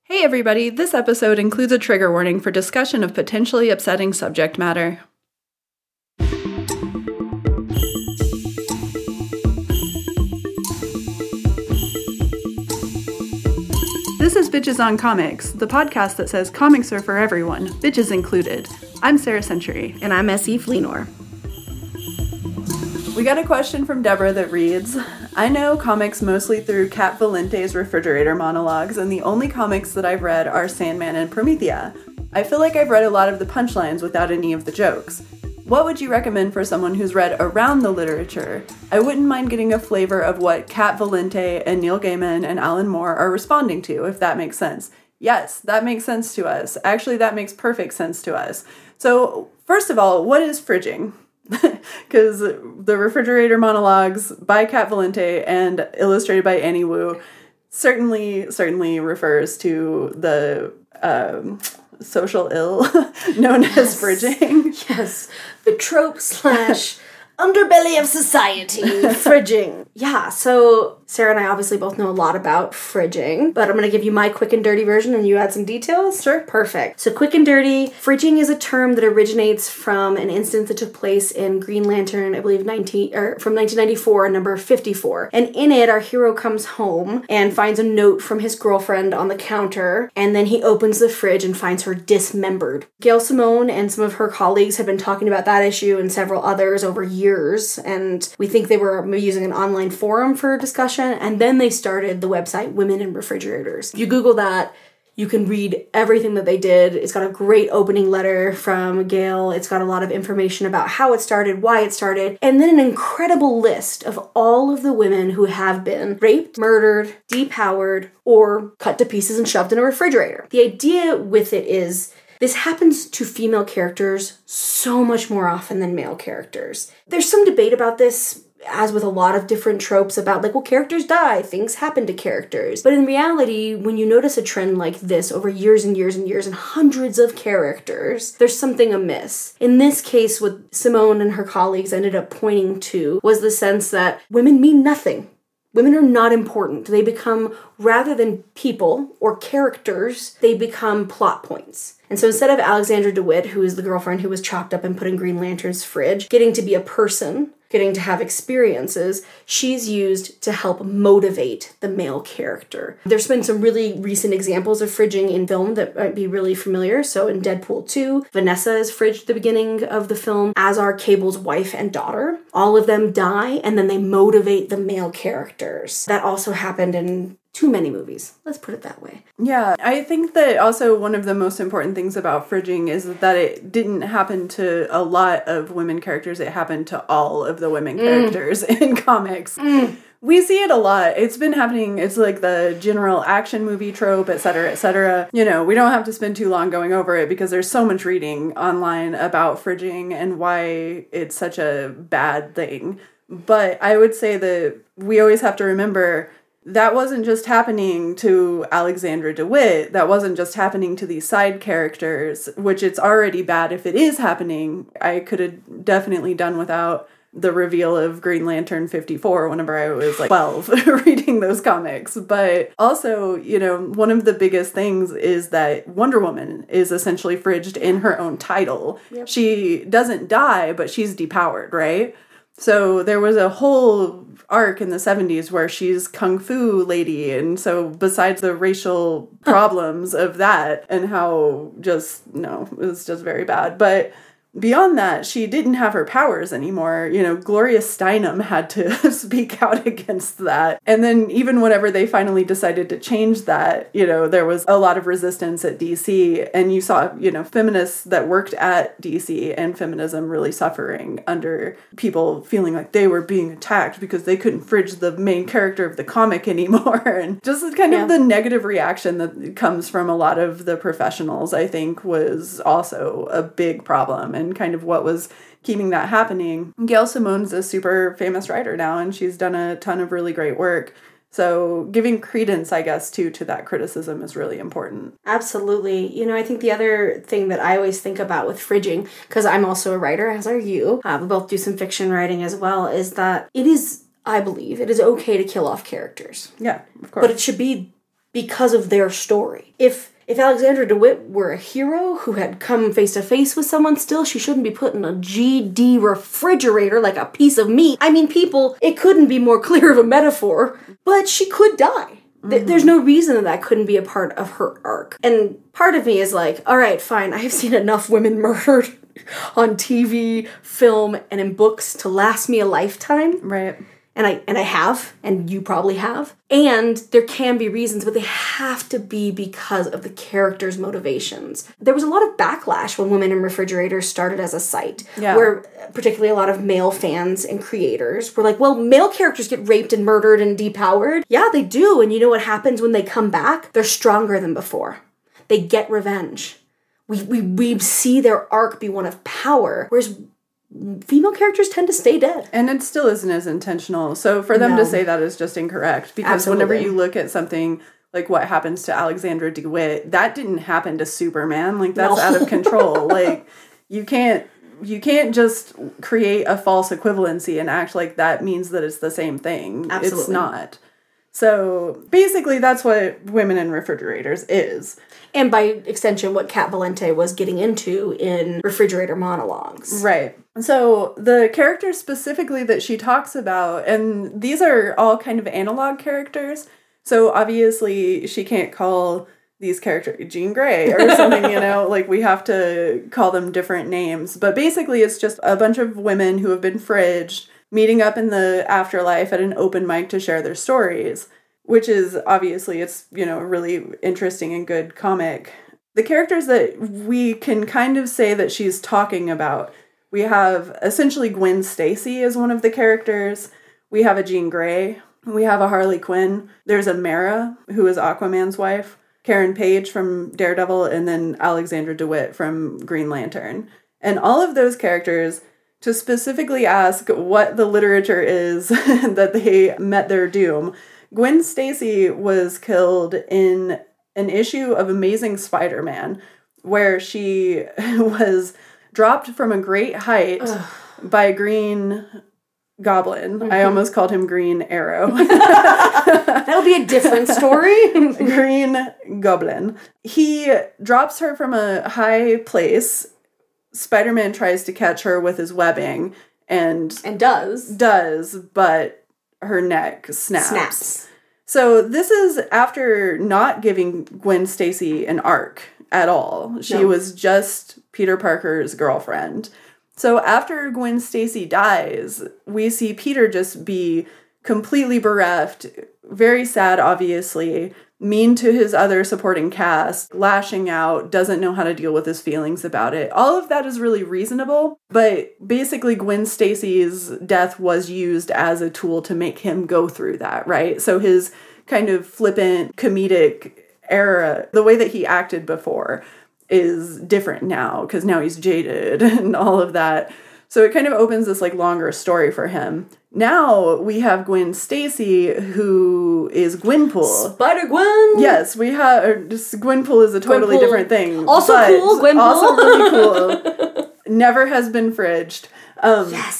Hey everybody, this episode includes a trigger warning for discussion of potentially upsetting subject matter. This is Bitches on Comics, the podcast that says comics are for everyone, bitches included. I'm Sarah Century. And I'm S.E. Fleenor. We got a question from Deborah that reads, I know comics mostly through Kat Valente's refrigerator monologues, and the only comics that I've read are Sandman and Promethea. I feel like I've read a lot of the punchlines without any of the jokes. What would you recommend for someone who's read around the literature? I wouldn't mind getting a flavor of what Kat Valente and Neil Gaiman and Alan Moore are responding to, if that makes sense. Yes, that makes sense to us. Actually, that makes perfect sense to us. So, first of all, what is fridging? Because the refrigerator monologues by Kat Valente and illustrated by Annie Wu certainly refers to the social ill known as fridging. Yes, the trope / underbelly of society, fridging. Yeah, so Sarah and I obviously both know a lot about fridging, but I'm going to give you my quick and dirty version and you add some details? Sure. Perfect. So quick and dirty, fridging is a term that originates from an instance that took place in Green Lantern, I believe from 1994, number 54. And in it, our hero comes home and finds a note from his girlfriend on the counter, and then he opens the fridge and finds her dismembered. Gail Simone and some of her colleagues have been talking about that issue and several others over years, and we think they were using an online forum for discussion, and then they started the website Women in Refrigerators. If you Google that, you can read everything that they did. It's got a great opening letter from Gail. It's got a lot of information about how it started, why it started, and then an incredible list of all of the women who have been raped, murdered, depowered, or cut to pieces and shoved in a refrigerator. The idea with it is this happens to female characters so much more often than male characters. There's some debate about this, as with a lot of different tropes about, characters die, things happen to characters. But in reality, when you notice a trend like this over years and years and years and hundreds of characters, there's something amiss. In this case, what Simone and her colleagues ended up pointing to was the sense that women mean nothing. Women are not important. They become, rather than people or characters, they become plot points. And so instead of Alexandra DeWitt, who is the girlfriend who was chopped up and put in Green Lantern's fridge, getting to be a person, getting to have experiences, she's used to help motivate the male character. There's been some really recent examples of fridging in film that might be really familiar. So in Deadpool 2, Vanessa is fridged at the beginning of the film, as are Cable's wife and daughter. All of them die, and then they motivate the male characters. That also happened in too many movies. Let's put it that way. Yeah, I think that also one of the most important things about fridging is that it didn't happen to a lot of women characters. It happened to all of the women characters in comics. We see it a lot. It's been happening. It's like the general action movie trope, et cetera, et cetera. You know, we don't have to spend too long going over it because there's so much reading online about fridging and why it's such a bad thing. But I would say that we always have to remember that wasn't just happening to Alexandra DeWitt. That wasn't just happening to these side characters, which it's already bad if it is happening. I could have definitely done without the reveal of Green Lantern 54 whenever I was 12 reading those comics. But also, you know, one of the biggest things is that Wonder Woman is essentially fridged in her own title. Yep. She doesn't die, but she's depowered, right? So there was a whole arc in the 70s where she's kung fu lady, and so besides the racial problems of that and how it was just very bad, but beyond that, she didn't have her powers anymore. You know, Gloria Steinem had to speak out against that. And then even whenever they finally decided to change that, you know, there was a lot of resistance at DC. And you saw, you know, feminists that worked at DC and feminism really suffering under people feeling like they were being attacked because they couldn't fridge the main character of the comic anymore. And just kind of the negative reaction that comes from a lot of the professionals, I think, was also a big problem. And kind of what was keeping that happening. Gail Simone's a super famous writer now, and she's done a ton of really great work. So giving credence, I guess, to that criticism is really important. Absolutely. You know, I think the other thing that I always think about with fridging, because I'm also a writer, as are you, we both do some fiction writing as well, is that it is, I believe, it is okay to kill off characters. Yeah, of course. But it should be because of their story. If Alexandra DeWitt were a hero who had come face to face with someone still, she shouldn't be put in a GD refrigerator like a piece of meat. I mean, people, it couldn't be more clear of a metaphor, but she could die. There's no reason that couldn't be a part of her arc. And part of me is like, all right, fine, I have seen enough women murdered on TV, film, and in books to last me a lifetime. Right. And I have, and you probably have. And there can be reasons, but they have to be because of the character's motivations. There was a lot of backlash when Women in Refrigerators started as a site, where particularly a lot of male fans and creators were like, well, male characters get raped and murdered and depowered. Yeah, they do. And you know what happens when they come back? They're stronger than before. They get revenge. We see their arc be one of power, whereas female characters tend to stay dead. And it still isn't as intentional. So for them to say that is just incorrect. Because whenever you look at something like what happens to Alexandra DeWitt, that didn't happen to Superman. Like, that's out of control. Like, you can't just create a false equivalency and act like that means that it's the same thing. Absolutely. It's not. So basically that's what Women in Refrigerators is. And by extension, what Cat Valente was getting into in Refrigerator Monologues. Right. So the characters specifically that she talks about, and these are all kind of analog characters, so obviously she can't call these characters Jean Grey or something, like we have to call them different names. But basically it's just a bunch of women who have been fridged, meeting up in the afterlife at an open mic to share their stories, which is obviously, it's, a really interesting and good comic. The characters that we can kind of say that she's talking about, we have essentially Gwen Stacy as one of the characters. We have a Jean Grey. We have a Harley Quinn. There's a Mara, who is Aquaman's wife. Karen Page from Daredevil, and then Alexandra DeWitt from Green Lantern. And all of those characters, to specifically ask what the literature is that they met their doom, Gwen Stacy was killed in an issue of Amazing Spider-Man, where she was dropped from a great height by Green Goblin. Mm-hmm. I almost called him Green Arrow. That'll be a different story. Green Goblin. He drops her from a high place. Spider-Man tries to catch her with his webbing and does, but her neck snaps. So this is after not giving Gwen Stacy an arc at all. She was just Peter Parker's girlfriend. So after Gwen Stacy dies, we see Peter just be completely bereft, very sad, obviously, mean to his other supporting cast, lashing out, doesn't know how to deal with his feelings about it. All of that is really reasonable, but basically Gwen Stacy's death was used as a tool to make him go through that, right? So his kind of flippant, comedic era, the way that he acted before, is different now, because now he's jaded and all of that. So it kind of opens this longer story for him. Now we have Gwen Stacy, who is Gwenpool. Spider-Gwen! Yes, we have... Gwenpool is a totally different thing. Also cool, Gwenpool. Also really cool. Never has been fridged. Yes!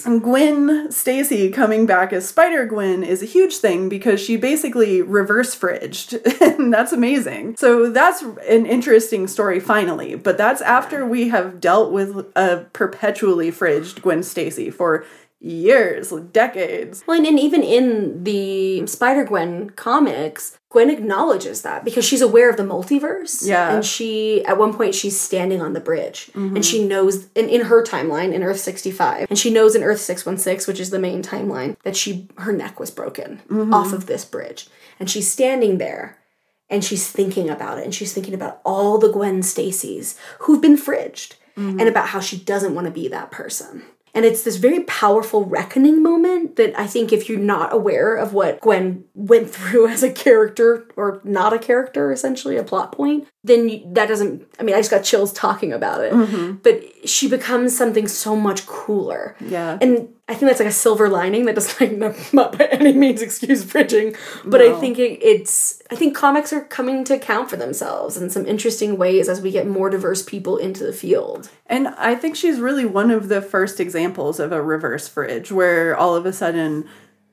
Gwen Stacy coming back as Spider-Gwen is a huge thing because she basically reverse fridged, and that's amazing. So that's an interesting story finally, but that's after we have dealt with a perpetually fridged Gwen Stacy for years, decades. Well, and even in the Spider-Gwen comics, Gwen acknowledges that because she's aware of the multiverse. Yeah. And she, at one point, she's standing on the bridge. Mm-hmm. And she knows, in her timeline, in Earth 65, and she knows in Earth 616, which is the main timeline, that her neck was broken off of this bridge. And she's standing there, and she's thinking about it. And she's thinking about all the Gwen Stacys who've been fridged. And about how she doesn't want to be that person. And it's this very powerful reckoning moment that I think if you're not aware of what Gwen went through as a character, or not a character, essentially, a plot point, then that doesn't... I mean, I just got chills talking about it. Mm-hmm. But she becomes something so much cooler. Yeah. And I think that's a silver lining that doesn't not by any means excuse fridging. But no. I think I think comics are coming to account for themselves in some interesting ways as we get more diverse people into the field. And I think she's really one of the first examples of a reverse fridge, where all of a sudden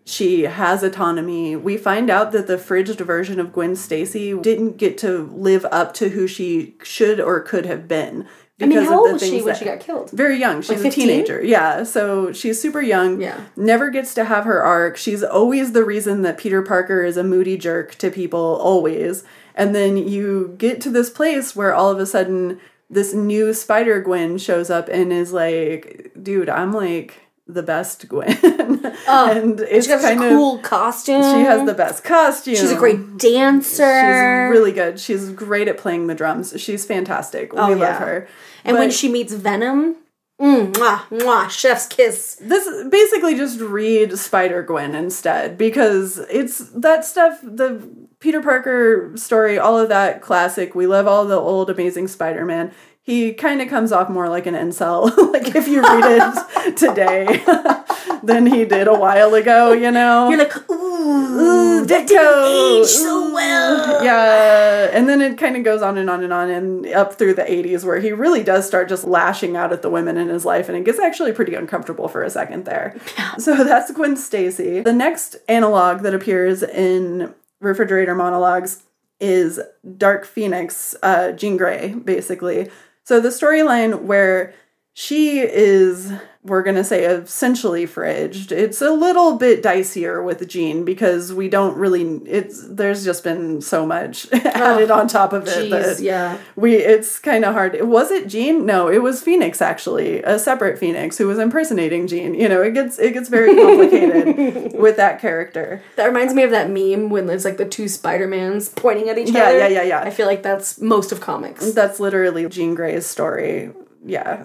She has autonomy. We find out that the fridged version of Gwen Stacy didn't get to live up to who she should or could have been. I mean, how old was she when she got killed? Very young. She's like a teenager. Yeah. So she's super young. Yeah. Never gets to have her arc. She's always the reason that Peter Parker is a moody jerk to people, always. And then you get to this place where all of a sudden this new Spider-Gwen shows up and is like, dude, I'm like the best Gwen. And it's kind of cool costume. She has the best costume. She's a great dancer. She's really good. She's great at playing the drums. She's fantastic. We love her. And when she meets Venom, mwah, mwah, chef's kiss. This basically just read Spider-Gwen instead, because it's that stuff, the Peter Parker story, all of that classic. We love all the old Amazing Spider-Man. He kind of comes off more like an incel, like if you read it today, than he did a while ago, you know? You're like, ooh, that didn't age so well. Yeah, and then it kind of goes on and on and on, and up through the 80s, where he really does start just lashing out at the women in his life, and it gets actually pretty uncomfortable for a second there. So that's Gwen Stacy. The next analog that appears in Refrigerator Monologues is Dark Phoenix, Jean Grey, basically. So the storyline where she is, we're going to say, essentially fridged. It's a little bit dicier with Jean because we don't really, there's just been so much added on top of it. That it's kind of hard. Was it Jean? No, it was Phoenix, actually, a separate Phoenix who was impersonating Jean. You know, it gets very complicated with that character. That reminds me of that meme when there's like the two Spider-Mans pointing at each other. Yeah. I feel like that's most of comics. That's literally Jean Grey's story. Yeah.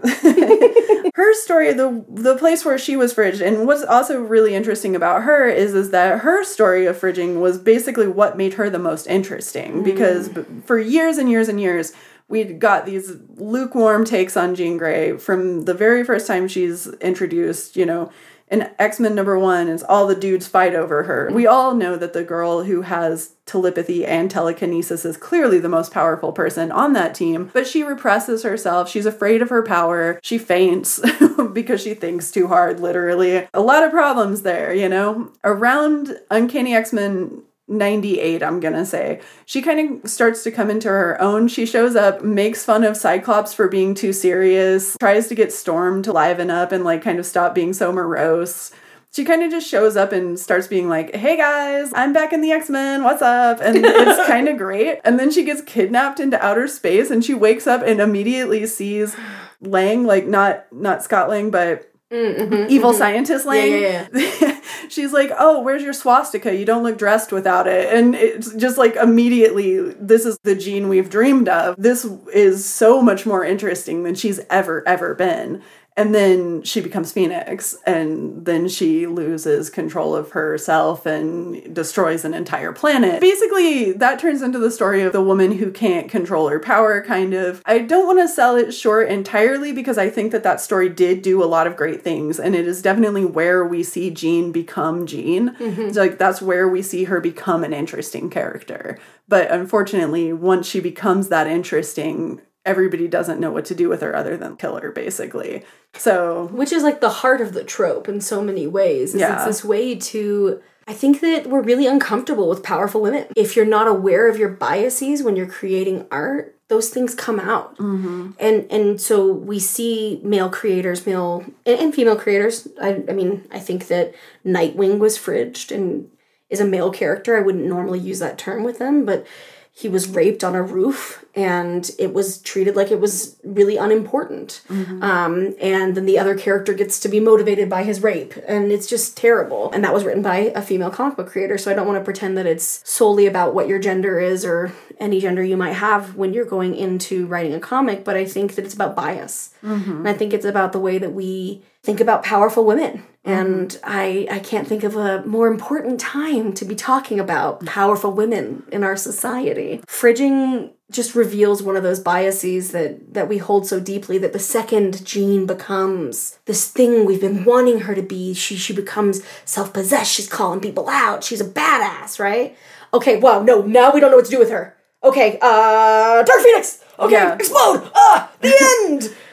Her story, the place where she was fridged, and what's also really interesting about her is that her story of fridging was basically what made her the most interesting, because for years and years and years, we got these lukewarm takes on Jean Grey from the very first time she's introduced, you know. In X-Men #1 is all the dudes fight over her. We all know that the girl who has telepathy and telekinesis is clearly the most powerful person on that team, but she represses herself. She's afraid of her power. She faints because she thinks too hard, literally. A lot of problems there, you know? Around Uncanny X-Men 98, I'm gonna say, she kind of starts to come into her own. She shows up, makes fun of Cyclops for being too serious, tries to get Storm to liven up and like kind of stop being so morose. She kind of just shows up and starts being like, hey guys, I'm back in the X-Men, what's up? And it's kind of great. And then she gets kidnapped into outer space and she wakes up and immediately sees Lang, like not Scott Lang, but evil scientist Lang. Yeah. She's like, oh, where's your swastika? You don't look dressed without it. And it's just like immediately, this is the Jean we've dreamed of. This is so much more interesting than she's ever been. And then she becomes Phoenix, and then she loses control of herself and destroys an entire planet. Basically, that turns into the story of the woman who can't control her power, kind of. I don't want to sell it short entirely because I think that story did do a lot of great things, and it is definitely where we see Jean become Jean. So, like, that's where we see her become an interesting character. But unfortunately, once she becomes that interesting, everybody doesn't know what to do with her other than kill her, basically. So, which is like the heart of the trope in so many ways. It's this way to, I think that we're really uncomfortable with powerful women. If you're not aware of your biases when you're creating art, those things come out. And so we see male creators, male and female creators. I mean, I think that Nightwing was fridged and is a male character. I wouldn't normally use that term with them, but he was raped on a roof, and it was treated like it was really unimportant. And then the other character gets to be motivated by his rape, and it's just terrible. And that was written by a female comic book creator, so I don't want to pretend that it's solely about what your gender is or any gender you might have when you're going into writing a comic, but I think that it's about bias. And I think it's about the way that we think about powerful women. And I can't think of a more important time to be talking about powerful women in our society. Fridging just reveals one of those biases that we hold so deeply, that the second Jean becomes this thing we've been wanting her to be, she becomes self-possessed, she's calling people out, she's a badass, right? Okay, wow, no, now we don't know what to do with her. Okay, Dark Phoenix! Okay, explode! The end!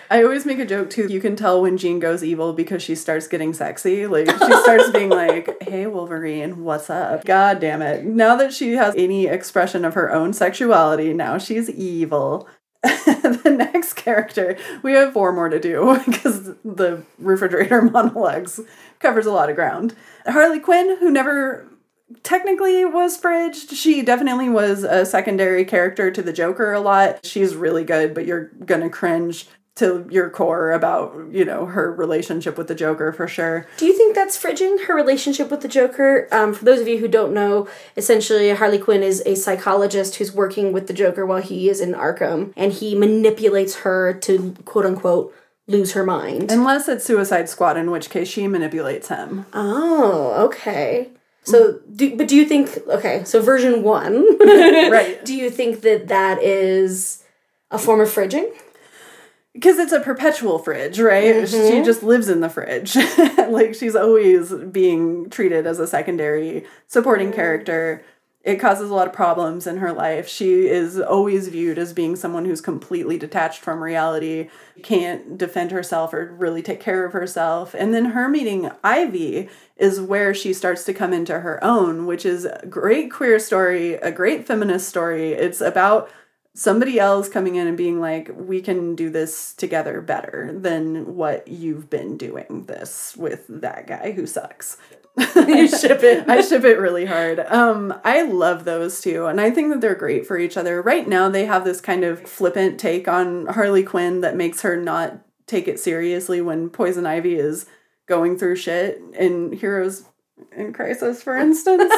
I always make a joke too. You can tell when Jean goes evil because she starts getting sexy. Like, she starts being like, hey, Wolverine, what's up? God damn it. Now that she has any expression of her own sexuality, now she's evil. The next character, we have 4 more to do because the refrigerator monologues covers a lot of ground. Harley Quinn, who never technically was fridged. She definitely was a secondary character to the Joker a lot. She's really good, but you're gonna cringe to your core about, you know, her relationship with the Joker for sure. Do you think that's fridging, her relationship with the Joker? For those of you who don't know, essentially Harley Quinn is a psychologist who's working with the Joker while he is in Arkham, and he manipulates her to, quote-unquote, lose her mind. Unless it's Suicide Squad, in which case she manipulates him. Oh, okay. So, do you think, okay, so version 1, right? Do you think that is a form of fridging? Because it's a perpetual fridge, right? Mm-hmm. She just lives in the fridge. Like, she's always being treated as a secondary supporting character. It causes a lot of problems in her life. She is always viewed as being someone who's completely detached from reality, can't defend herself or really take care of herself. And then her meeting Ivy is where she starts to come into her own, which is a great queer story, a great feminist story. It's about somebody else coming in and being like, we can do this together better than what you've been doing this with that guy who sucks. You ship it. I ship it really hard. I love those two, and I think that they're great for each other. Right now, they have this kind of flippant take on Harley Quinn that makes her not take it seriously when Poison Ivy is going through shit in Heroes in Crisis, for instance.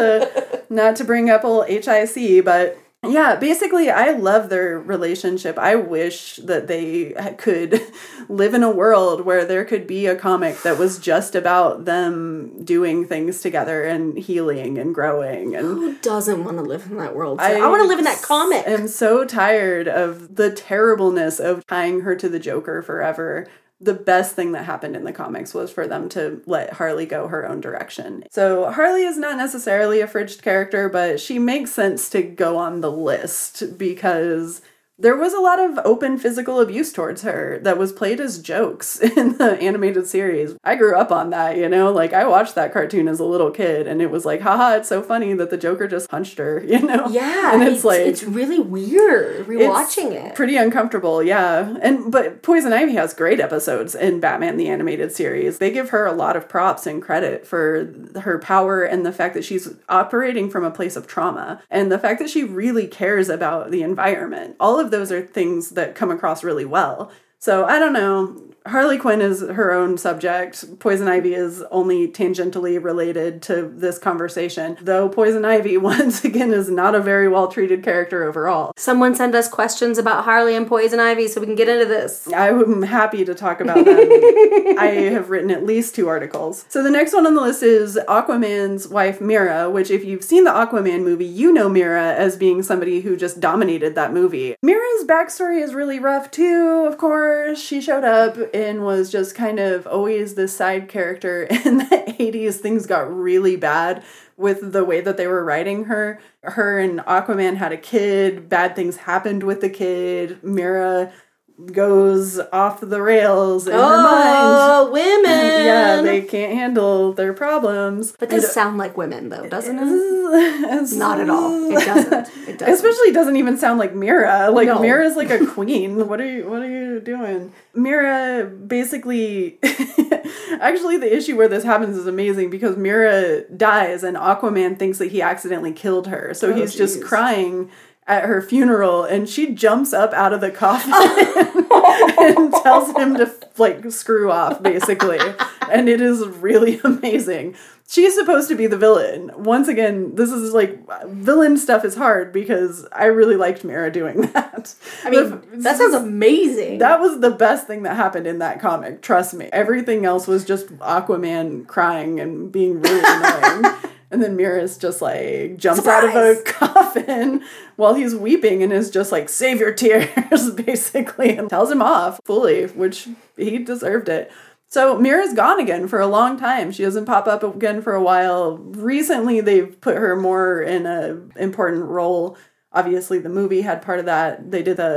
not to bring up old HIC, but yeah, basically, I love their relationship. I wish that they could live in a world where there could be a comic that was just about them doing things together and healing and growing. And who doesn't want to live in that world? I want to live in that comic. I'm so tired of the terribleness of tying her to the Joker forever. The best thing that happened in the comics was for them to let Harley go her own direction. So Harley is not necessarily a fridged character, but she makes sense to go on the list because there was a lot of open physical abuse towards her that was played as jokes in the animated series. I grew up on that, you know? Like, I watched that cartoon as a little kid, and it was like, haha, it's so funny that the Joker just punched her, you know? Yeah, and it's really weird rewatching it. Pretty uncomfortable, yeah. But Poison Ivy has great episodes in Batman the Animated Series. They give her a lot of props and credit for her power and the fact that she's operating from a place of trauma, and the fact that she really cares about the environment. All of those are things that come across really well. So, I don't know. Harley Quinn is her own subject. Poison Ivy is only tangentially related to this conversation, though Poison Ivy, once again, is not a very well-treated character overall. Someone send us questions about Harley and Poison Ivy so we can get into this. I'm happy to talk about them. I have written at least 2 articles. So the next one on the list is Aquaman's wife, Mera, which if you've seen the Aquaman movie, you know Mera as being somebody who just dominated that movie. Mera's backstory is really rough too, of course. She showed up and was just kind of always this side character. In the 80s, things got really bad with the way that they were writing her. Her and Aquaman had a kid. Bad things happened with the kid. Mera goes off the rails in her mind. Oh, women! Yeah, they can't handle their problems. But this sound like women, though, doesn't it? Not at all. It doesn't. It doesn't. Especially doesn't even sound like Mera. Like, no. Mera's like a queen. What are you doing? Mera basically... Actually, the issue where this happens is amazing because Mera dies and Aquaman thinks that he accidentally killed her. So he's just crying at her funeral, and she jumps up out of the coffin and tells him to, like, screw off, basically. And it is really amazing. She's supposed to be the villain. Once again, this is, like, villain stuff is hard because I really liked Mera doing that. I mean, that sounds amazing. That was the best thing that happened in that comic, trust me. Everything else was just Aquaman crying and being really annoying. And then Mera's just, like, jumps out of a coffin while he's weeping and is just like, save your tears, basically, and tells him off fully, which he deserved it. So Mera's gone again for a long time. She doesn't pop up again for a while. Recently, they've put her more in an important role. Obviously, the movie had part of that. They did a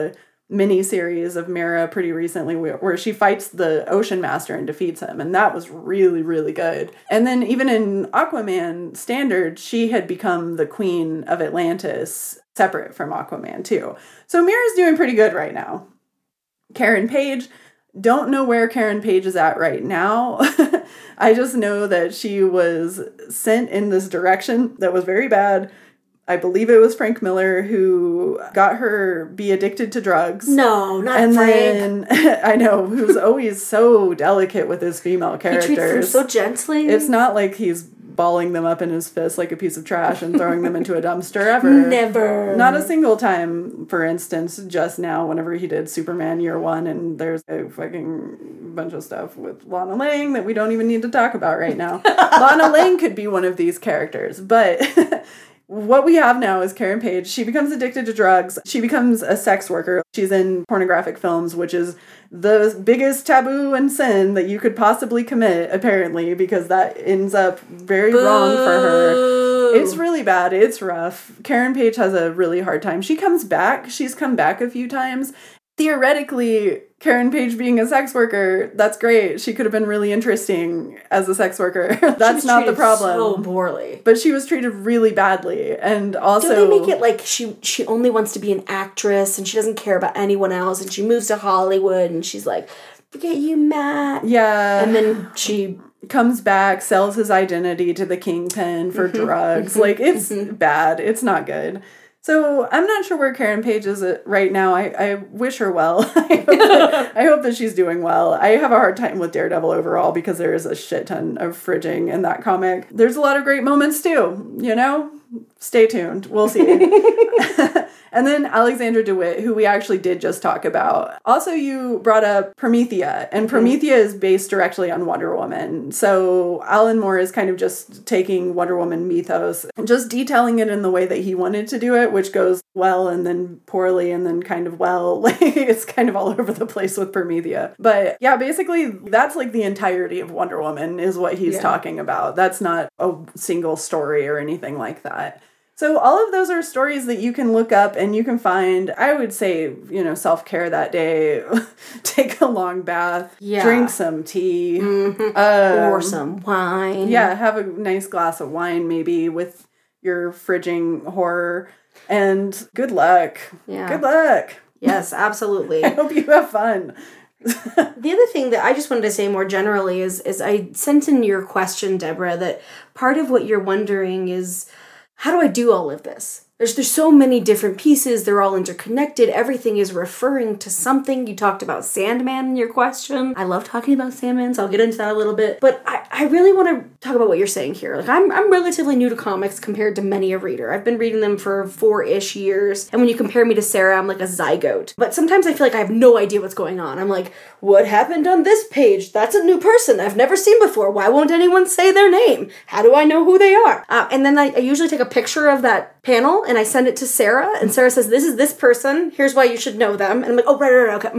mini-series of Mera pretty recently where she fights the Ocean Master and defeats him, and that was really, really good. And then even in Aquaman Standard, she had become the queen of Atlantis, separate from Aquaman too. So Mera's doing pretty good right now. Karen Page, don't know where Karen Page is at right now. I just know that she was sent in this direction that was very bad. I believe it was Frank Miller who got her be addicted to drugs. No, not and Frank. Then, I know, who's always so delicate with his female characters. He treats them so gently. It's not like he's balling them up in his fist like a piece of trash and throwing them into a dumpster ever. Never. Not a single time, for instance, just now whenever he did Superman Year One, and there's a fucking bunch of stuff with Lana Lang that we don't even need to talk about right now. Lana Lang could be one of these characters, but what we have now is Karen Page. She becomes addicted to drugs. She becomes a sex worker. She's in pornographic films, which is the biggest taboo and sin that you could possibly commit, apparently, because that ends up very wrong for her. It's really bad. It's rough. Karen Page has a really hard time. She comes back. She's come back a few times. Theoretically, Karen Page being a sex worker, that's great. She could have been really interesting as a sex worker. That's not the problem. So poorly. But she was treated really badly. And also, don't they make it like she only wants to be an actress and she doesn't care about anyone else, and she moves to Hollywood and she's like, forget you, Matt. Yeah. And then she comes back, sells his identity to the kingpin for drugs. Like, it's bad. It's not good. So I'm not sure where Karen Page is at right now. I wish her well. I hope that she's doing well. I have a hard time with Daredevil overall because there is a shit ton of fridging in that comic. There's a lot of great moments too, you know? Stay tuned. We'll see. And then Alexandra DeWitt, who we actually did just talk about. Also, you brought up Promethea, and Promethea is based directly on Wonder Woman. So Alan Moore is kind of just taking Wonder Woman mythos and just detailing it in the way that he wanted to do it, which goes well and then poorly and then kind of well. Like, it's kind of all over the place with Promethea. But yeah, basically, that's like the entirety of Wonder Woman is what he's talking about. That's not a single story or anything like that. So all of those are stories that you can look up and you can find. I would say, you know, self-care that day. Take a long bath. Yeah. Drink some tea. Or some wine. Yeah, have a nice glass of wine maybe with your fridging horror. And good luck. Yeah. Good luck. Yes, absolutely. I hope you have fun. The other thing that I just wanted to say more generally is I sent in your question, Deborah, that part of what you're wondering is, how do I do all of this? There's so many different pieces. They're all interconnected. Everything is referring to something. You talked about Sandman in your question. I love talking about Sandman, so I'll get into that a little bit. But I really want to talk about what you're saying here. Like, I'm relatively new to comics compared to many a reader. I've been reading them for 4-ish years. And when you compare me to Sarah, I'm like a zygote. But sometimes I feel like I have no idea what's going on. I'm like, what happened on this page? That's a new person I've never seen before. Why won't anyone say their name? How do I know who they are? And then I usually take a picture of that panel and I send it to Sarah, and Sarah says, this is this person, here's why you should know them. And I'm like, oh, right, okay,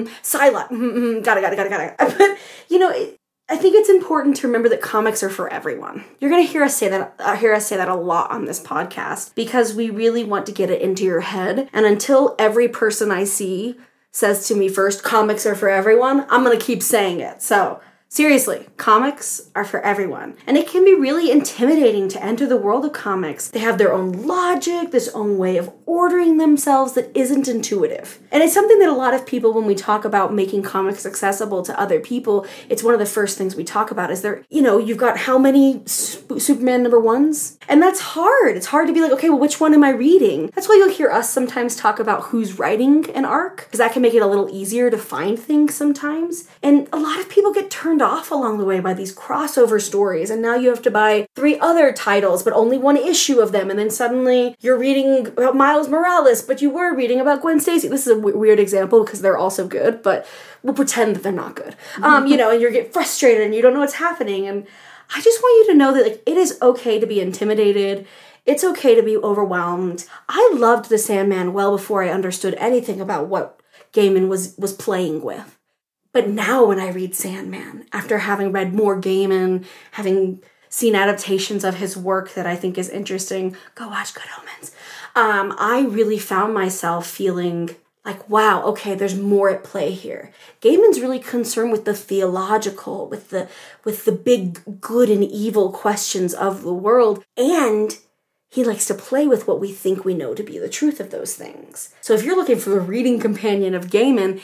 Psylocke, got it. But, you know, I think it's important to remember that comics are for everyone. You're going to hear us say that a lot on this podcast, because we really want to get it into your head. And until every person I see says to me first, comics are for everyone, I'm going to keep saying it. So, seriously, comics are for everyone. And it can be really intimidating to enter the world of comics. They have their own logic, this own way of ordering themselves that isn't intuitive. And it's something that a lot of people, when we talk about making comics accessible to other people, it's one of the first things we talk about is you've got how many Superman #1s? And that's hard. It's hard to be like, okay, well, which one am I reading? That's why you'll hear us sometimes talk about who's writing an arc, because that can make it a little easier to find things sometimes. And a lot of people get turned off along the way by these crossover stories, and now you have to buy 3 other titles but only 1 issue of them, and then suddenly you're reading about Miles Morales but you were reading about Gwen Stacy. This is a weird example because they're also good, but we'll pretend that they're not good. And you get frustrated and you don't know what's happening, and I just want you to know that it is okay to be intimidated. It's okay to be overwhelmed. I loved The Sandman well before I understood anything about what Gaiman was playing with. But now when I read Sandman, after having read more Gaiman, having seen adaptations of his work that I think is interesting, go watch Good Omens. I really found myself feeling like, wow, okay, there's more at play here. Gaiman's really concerned with the theological, with the big good and evil questions of the world, and he likes to play with what we think we know to be the truth of those things. So if you're looking for the reading companion of Gaiman,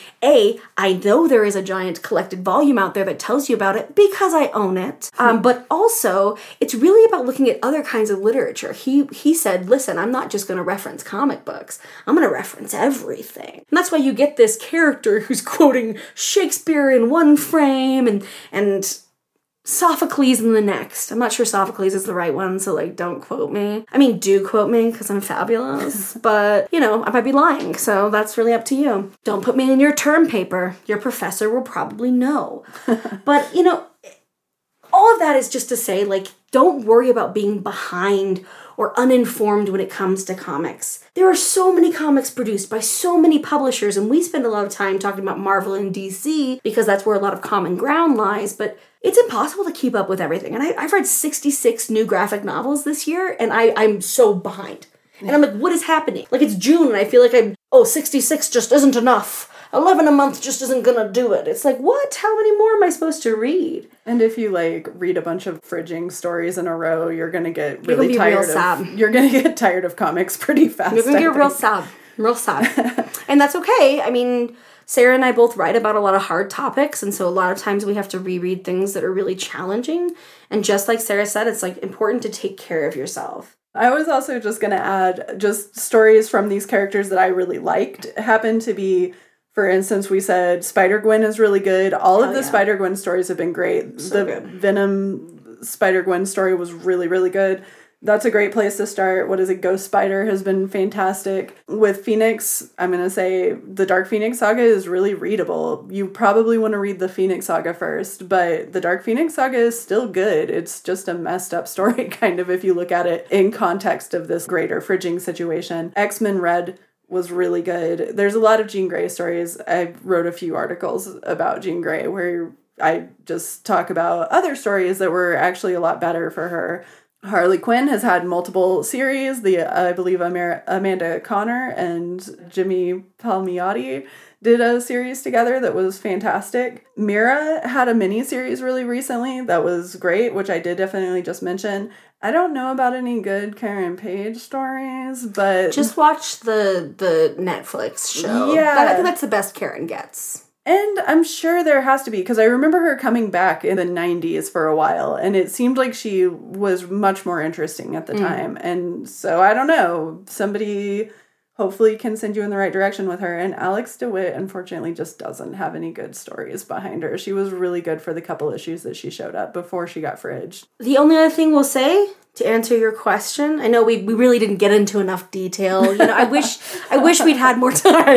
I know there is a giant collected volume out there that tells you about it because I own it. But also, it's really about looking at other kinds of literature. He said, listen, I'm not just going to reference comic books. I'm going to reference everything. And that's why you get this character who's quoting Shakespeare in one frame and Sophocles in the next. I'm not sure Sophocles is the right one, so like, don't quote me. I mean, do quote me because I'm fabulous, but you know, I might be lying, so that's really up to you. Don't put me in your term paper. Your professor will probably know. But you know, all of that is just to say, like, don't worry about being behind or uninformed when it comes to comics. There are so many comics produced by so many publishers, and we spend a lot of time talking about Marvel and DC because that's where a lot of common ground lies, but it's impossible to keep up with everything. And I've read 66 new graphic novels this year, and I'm so behind. And I'm like, what is happening? Like, it's June, and I feel like 66 just isn't enough. 11 a month just isn't gonna do it. It's like, what? How many more am I supposed to read? And if you like read a bunch of fridging stories in a row, you're gonna get really tired of. You're gonna get tired of comics pretty fast. You're gonna get real sad, and that's okay. I mean, Sarah and I both write about a lot of hard topics, and so a lot of times we have to reread things that are really challenging. And just like Sarah said, it's like important to take care of yourself. I was also just gonna add just stories from these characters that I really liked happen to be. For instance, we said Spider-Gwen is really good. All of the Spider-Gwen stories have been great. So the good. Venom Spider-Gwen story was really, really good. That's a great place to start. What is it? Ghost Spider has been fantastic. With Phoenix, I'm going to say the Dark Phoenix Saga is really readable. You probably want to read the Phoenix Saga first, but the Dark Phoenix Saga is still good. It's just a messed up story, kind of, if you look at it in context of this greater fridging situation. X-Men Red was really good. There's a lot of Jean Grey stories. I wrote a few articles about Jean Grey where I just talk about other stories that were actually a lot better for her. Harley Quinn has had multiple series. I believe Amanda Connor and Jimmy Palmiotti did a series together that was fantastic. Mira had a mini-series really recently that was great, which I did definitely just mention. I don't know about any good Karen Page stories, but... Just watch the Netflix show. Yeah. I think that's the best Karen gets. And I'm sure there has to be, because I remember her coming back in the 90s for a while, and it seemed like she was much more interesting at the time. And so, I don't know, somebody hopefully can send you in the right direction with her. And Alex DeWitt, unfortunately, just doesn't have any good stories behind her. She was really good for the couple issues that she showed up before she got fridged. The only other thing we'll say, to answer your question, I know we really didn't get into enough detail. You know, I wish we'd had more time.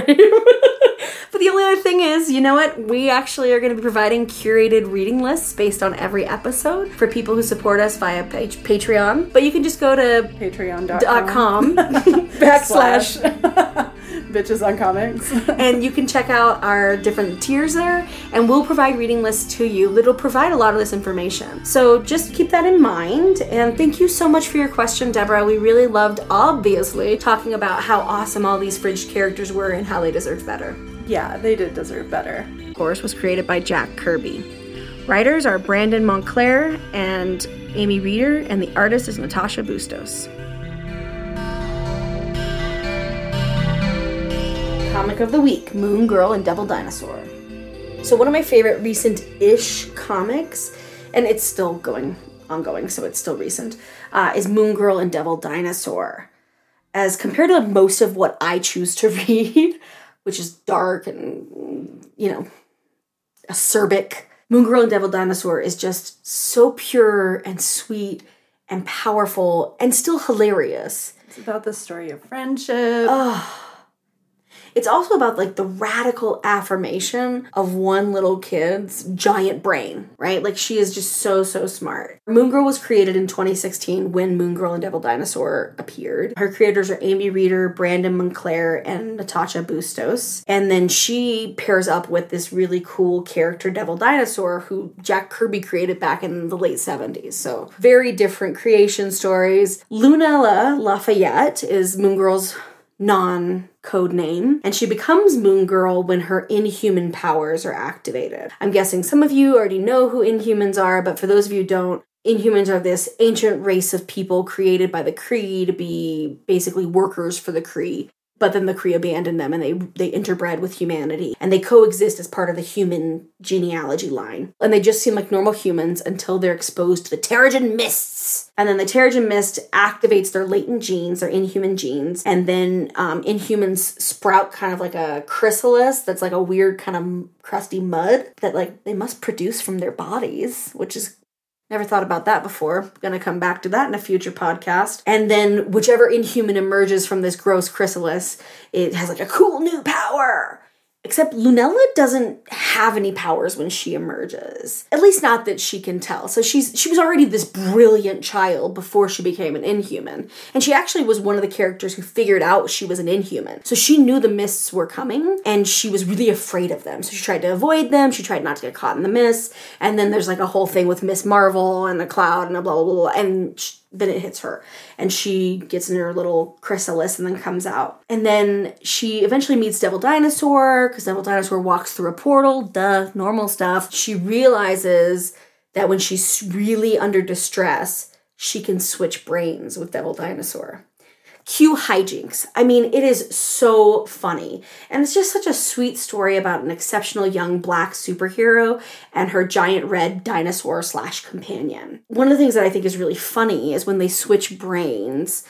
But the only other thing is, you know what? We actually are going to be providing curated reading lists based on every episode for people who support us via Patreon. But you can just go to patreon.com / Bitches on Comics. And you can check out our different tiers there, and we'll provide reading lists to you that'll provide a lot of this information. So just keep that in mind, and thank you so much for your question, Deborah. We really loved, obviously, talking about how awesome all these fridge characters were and how they deserved better. Yeah, they did deserve better. Of course, was created by Jack Kirby. Writers are Brandon Montclair and Amy Reeder, and the artist is Natasha Bustos. Comic of the Week, Moon Girl and Devil Dinosaur. So one of my favorite recent-ish comics, and it's still ongoing, so it's still recent, is Moon Girl and Devil Dinosaur. As compared to most of what I choose to read, which is dark and, you know, acerbic, Moon Girl and Devil Dinosaur is just so pure and sweet and powerful and still hilarious. It's about the story of friendship. It's also about, like, the radical affirmation of one little kid's giant brain, right? Like, she is just so, so smart. Moon Girl was created in 2016 when Moon Girl and Devil Dinosaur appeared. Her creators are Amy Reeder, Brandon Montclair, and Natasha Bustos. And then she pairs up with this really cool character, Devil Dinosaur, who Jack Kirby created back in the late 70s. So, very different creation stories. Lunella Lafayette is Moon Girl's non-code name, and she becomes Moon Girl when her Inhuman powers are activated. I'm guessing some of you already know who Inhumans are, but for those of you who don't, Inhumans are this ancient race of people created by the Kree to be basically workers for the Kree. But then the Kree abandoned them and they interbred with humanity. And they coexist as part of the human genealogy line. And they just seem like normal humans until they're exposed to the Terrigen Mists. And then the Terrigen Mist activates their latent genes, their Inhuman genes. And then Inhumans sprout kind of like a chrysalis that's like a weird kind of crusty mud that like they must produce from their bodies, which is... Never thought about that before. Gonna come back to that in a future podcast. And then whichever Inhuman emerges from this gross chrysalis, it has like a cool new power. Except Lunella doesn't have any powers when she emerges. At least not that she can tell. So she was already this brilliant child before she became an Inhuman. And she actually was one of the characters who figured out she was an Inhuman. So she knew the mists were coming and she was really afraid of them. So she tried to avoid them. She tried not to get caught in the mists. And then there's like a whole thing with Miss Marvel and the cloud and a blah, blah, blah. And then it hits her. And she gets in her little chrysalis and then comes out. And then she eventually meets Devil Dinosaur, because Devil Dinosaur walks through a portal. Duh, normal stuff. She realizes that when she's really under distress, she can switch brains with Devil Dinosaur. Cue hijinks. I mean, it is so funny. And it's just such a sweet story about an exceptional young black superhero and her giant red dinosaur / companion. One of the things that I think is really funny is when they switch brains.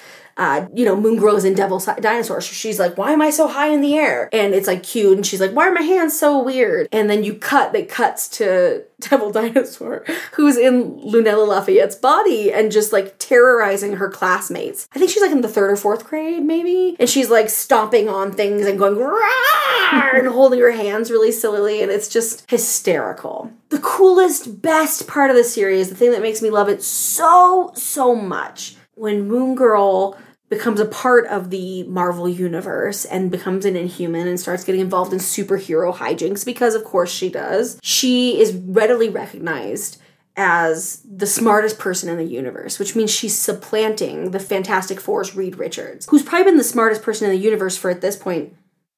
Moon Girl is in Devil Dinosaur. So she's like, why am I so high in the air? And it's like cute. And she's like, why are my hands so weird? And then it cuts to Devil Dinosaur, who's in Lunella Lafayette's body and just like terrorizing her classmates. I think she's like in the 3rd or 4th grade, maybe. And she's like stomping on things and going, "Rawr!" and holding her hands really sillily. And it's just hysterical. The coolest, best part of the series, the thing that makes me love it so, so much, when Moon Girl becomes a part of the Marvel universe and becomes an Inhuman and starts getting involved in superhero hijinks, because of course she does, she is readily recognized as the smartest person in the universe, which means she's supplanting the Fantastic Four's Reed Richards, who's probably been the smartest person in the universe for, at this point,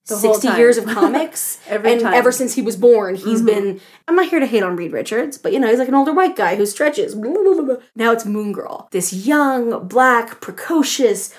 60 years of comics. Ever since he was born, he's been... I'm not here to hate on Reed Richards, but, he's like an older white guy who stretches. Blah, blah, blah. Now it's Moon Girl. This young, black, precocious,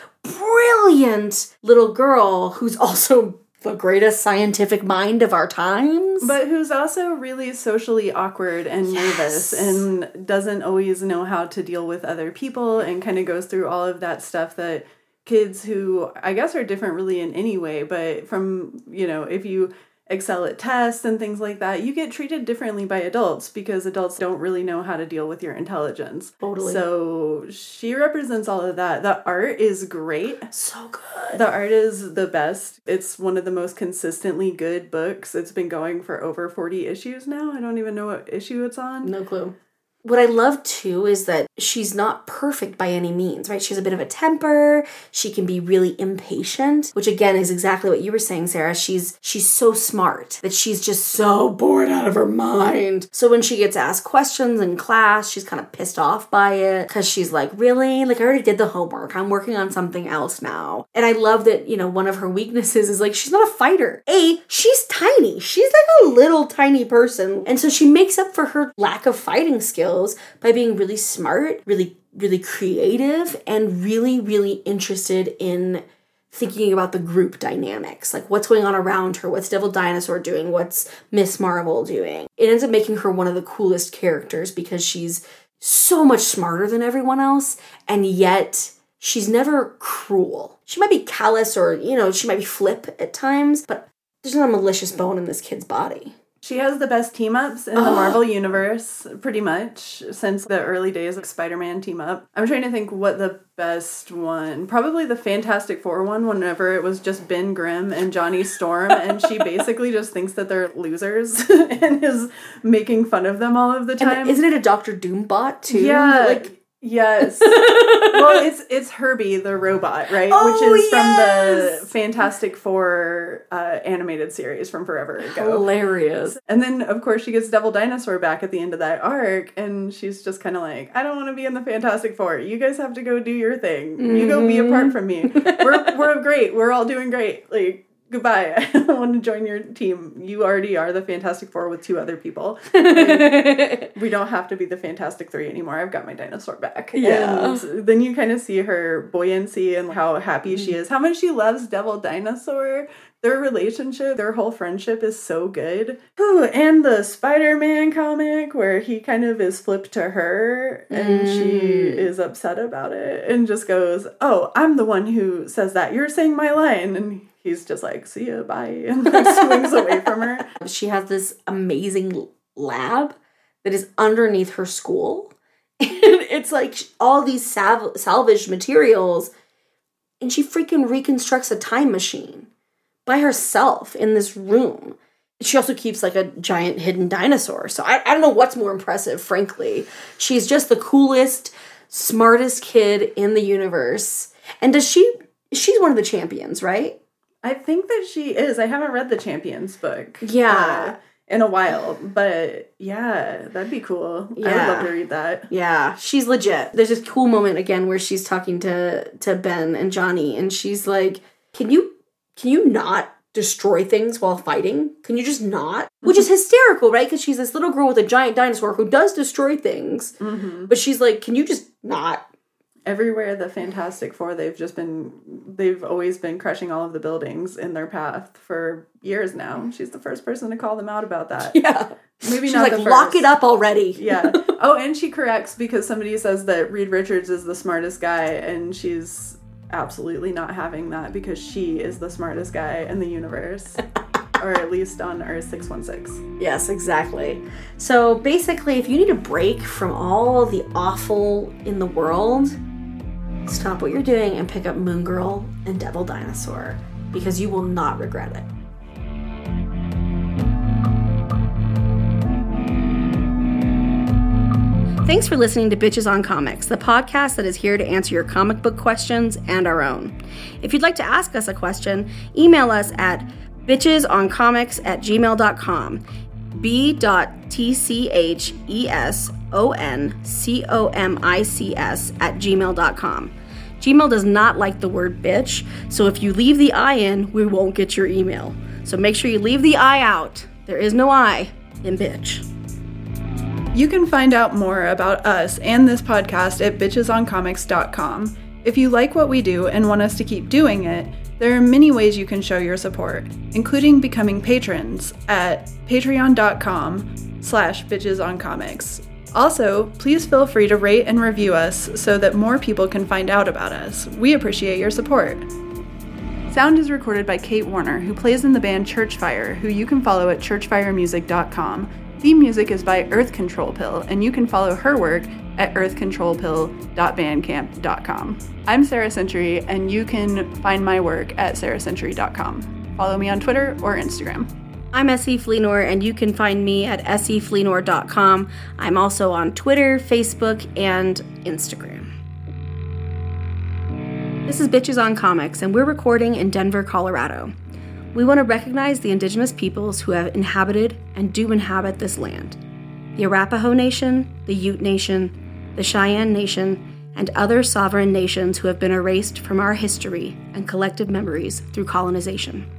brilliant little girl who's also the greatest scientific mind of our times. But who's also really socially awkward and nervous and doesn't always know how to deal with other people and kind of goes through all of that stuff that kids who I guess are different really in any way, but from, if you excel at tests and things like that, you get treated differently by adults because adults don't really know how to deal with your intelligence. Totally. So she represents all of that. The art is great. So good. The art is the best. It's one of the most consistently good books. It's been going for over 40 issues now. I don't even know what issue it's on. No clue. What I love, too, is that she's not perfect by any means, right? She has a bit of a temper. She can be really impatient, which, again, is exactly what you were saying, Sarah. She's so smart that she's just so bored out of her mind. So when she gets asked questions in class, she's kind of pissed off by it because she's like, really? Like, I already did the homework. I'm working on something else now. And I love that, one of her weaknesses is, like, she's not a fighter. She's tiny. She's like a little tiny person. And so she makes up for her lack of fighting skills by being really smart, really, really creative, and really, really interested in thinking about the group dynamics. Like, what's going on around her? What's Devil Dinosaur doing? What's Miss Marvel doing? It ends up making her one of the coolest characters because she's so much smarter than everyone else, and yet she's never cruel. She might be callous or, she might be flip at times, but there's not a malicious bone in this kid's body. She has the best team-ups in the Marvel Universe, pretty much, since the early days of Spider-Man team-up. I'm trying to think what the best one... Probably the Fantastic Four one, whenever it was just Ben Grimm and Johnny Storm, and she basically just thinks that they're losers and is making fun of them all of the time. And isn't it a Dr. Doom bot, too? Yeah, Yes. Well, it's Herbie the robot, right? Oh, which is yes! from the Fantastic Four animated series from forever ago. Hilarious. And then, of course, she gets Devil Dinosaur back at the end of that arc, and she's just kind of like, I don't want to be in the Fantastic Four. You guys have to go do your thing. You go be apart from me. We're great. We're all doing great. Like, goodbye. I don't want to join your team. You already are the Fantastic Four with 2 other people. Like, we don't have to be the Fantastic 3 anymore. I've got my dinosaur back. Yeah. And then you kind of see her buoyancy and how happy she is. How much she loves Devil Dinosaur. Their relationship, their whole friendship is so good. Ooh, and the Spider-Man comic where he kind of is flipped to her and she is upset about it and just goes, oh, I'm the one who says that. You're saying my line. And he's just like, see ya, bye. And like swings away from her. She has this amazing lab that is underneath her school. And it's like all these salvaged materials. And she freaking reconstructs a time machine by herself in this room. She also keeps like a giant hidden dinosaur. So I don't know what's more impressive, frankly. She's just the coolest, smartest kid in the universe. And she's one of the champions, right? I think that she is. I haven't read the Champions book. Yeah. In a while. But yeah, that'd be cool. Yeah. I would love to read that. Yeah, she's legit. There's this cool moment again where she's talking to Ben and Johnny and she's like, Can you not destroy things while fighting? Can you just not? Which is hysterical, right? Because she's this little girl with a giant dinosaur who does destroy things. Mm-hmm. But she's like, can you just not? Everywhere the Fantastic Four, they've always been crushing all of the buildings in their path for years now. She's the first person to call them out about that. Yeah. Maybe she's not like, the first. Lock it up already. Yeah. Oh, and she corrects because somebody says that Reed Richards is the smartest guy, and she's absolutely not having that because she is the smartest guy in the universe. Or at least on Earth 616. Yes, exactly. So basically, if you need a break from all the awful in the world, stop what you're doing and pick up Moon Girl and Devil Dinosaur because you will not regret it. Thanks for listening to Bitches on Comics, the podcast that is here to answer your comic book questions and our own. If you'd like to ask us a question, email us at bitchesoncomics@gmail.com. b.tchesoncomics@gmail.com. Gmail does not like the word bitch, so if you leave the I in, we won't get your email. So make sure you leave the I out. There is no I in bitch. You can find out more about us and this podcast at bitchesoncomics.com. If you like what we do and want us to keep doing it, there are many ways you can show your support, including becoming patrons at patreon.com/bitchesoncomics. Also, please feel free to rate and review us so that more people can find out about us. We appreciate your support. Sound is recorded by Kate Warner, who plays in the band Churchfire, who you can follow at churchfiremusic.com. Theme music is by Earth Control Pill, and you can follow her work at earthcontrolpill.bandcamp.com. I'm Sarah Century, and you can find my work at sarahcentury.com. Follow me on Twitter or Instagram. I'm Essie Fleenor, and you can find me at essiefleenor.com. I'm also on Twitter, Facebook, and Instagram. This is Bitches on Comics, and we're recording in Denver, Colorado. We want to recognize the indigenous peoples who have inhabited and do inhabit this land. The Arapaho Nation, the Ute Nation, the Cheyenne Nation, and other sovereign nations who have been erased from our history and collective memories through colonization.